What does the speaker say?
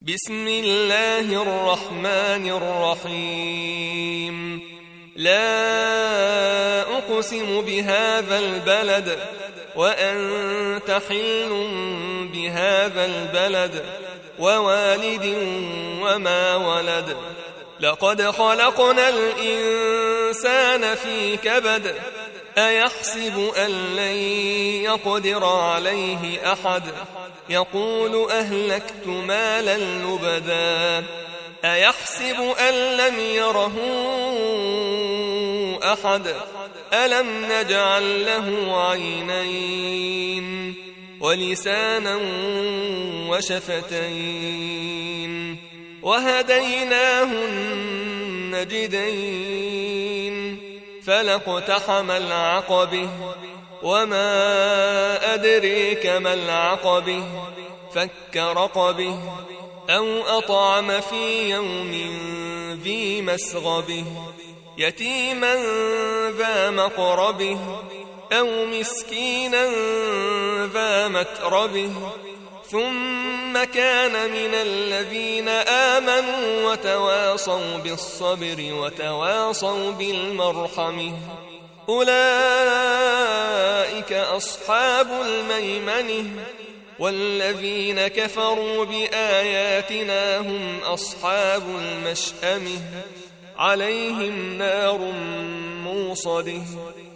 بسم الله الرحمن الرحيم. لا أقسم بهذا البلد وأنت حل بهذا البلد ووالد وما ولد. لقد خلقنا الإنسان في كبد. أيحسب أن لن يقدر عليه أحد. يقول أهلكت مالا لبدا. أيحسب أن لم يره أحد. ألم نجعل له عينين ولسانا وشفتين وهديناه النجدين. فلاقتحم العقبة وما أدريك ما العقبة. فك رقبه أو أطعم في يوم ذي مسغبه. يتيما ذا مقربه أو مسكينا ذا متربه. ثم كان من الذين آمنوا وتواصوا بالصبر وتواصوا بالمرحمة. أولئك أصحاب الميمنة. والذين كفروا بآياتنا هم أصحاب المشأمة. عليهم نار موصده.